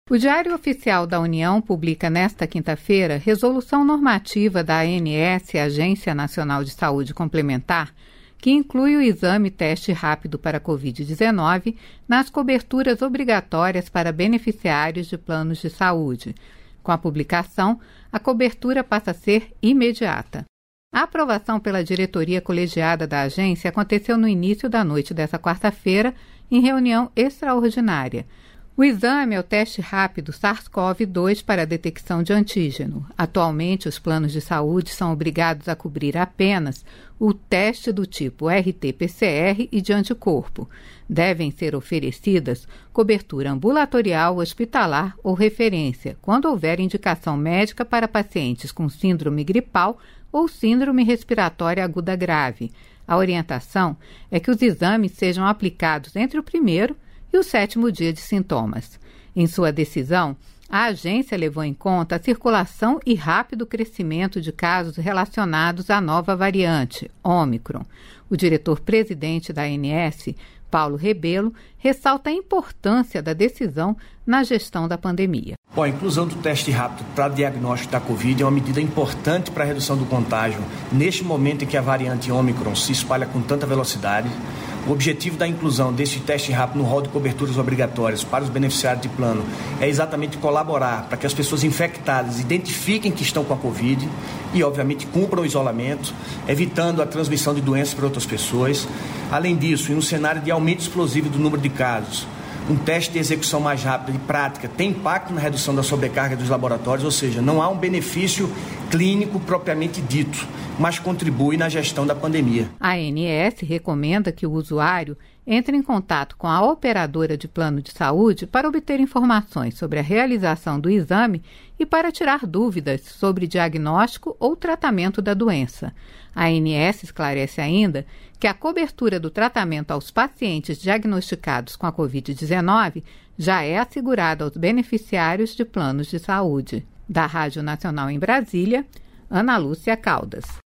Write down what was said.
O Diário Oficial da União publica nesta quinta-feira resolução normativa da ANS, Agência Nacional de Saúde Complementar, que inclui o exame teste rápido para a Covid-19 nas coberturas obrigatórias para beneficiários de planos de saúde. Com a publicação, a cobertura passa a ser imediata. A aprovação pela diretoria colegiada da agência aconteceu no início da noite desta quarta-feira, em reunião extraordinária. O exame é o teste rápido SARS-CoV-2 para a detecção de antígeno. Atualmente, os planos de saúde são obrigados a cobrir apenas o teste do tipo RT-PCR e de anticorpo. Devem ser oferecidas cobertura ambulatorial, hospitalar ou referência, quando houver indicação médica para pacientes com síndrome gripal ou síndrome respiratória aguda grave. A orientação é que os exames sejam aplicados entre o primeiro e o 7º dia de sintomas. Em sua decisão, a agência levou em conta a circulação e rápido crescimento de casos relacionados à nova variante, Ômicron. O diretor-presidente da ANS, Paulo Rebelo, ressalta a importância da decisão na gestão da pandemia. A inclusão do teste rápido para diagnóstico da Covid é uma medida importante para a redução do contágio. Neste momento em que a variante Ômicron se espalha com tanta velocidade, o objetivo da inclusão desse teste rápido no rol de coberturas obrigatórias para os beneficiários de plano é exatamente colaborar para que as pessoas infectadas identifiquem que estão com a Covid e, obviamente, cumpram o isolamento, evitando a transmissão de doenças para outras pessoas. Além disso, e no cenário de aumento explosivo do número de casos, um teste de execução mais rápida e prática tem impacto na redução da sobrecarga dos laboratórios, ou seja, não há um benefício clínico propriamente dito, mas contribui na gestão da pandemia. A ANS recomenda que o usuário entre em contato com a operadora de plano de saúde para obter informações sobre a realização do exame e para tirar dúvidas sobre diagnóstico ou tratamento da doença. A ANS esclarece ainda que a cobertura do tratamento aos pacientes diagnosticados com a Covid-19 já é assegurada aos beneficiários de planos de saúde. Da Rádio Nacional em Brasília, Ana Lúcia Caldas.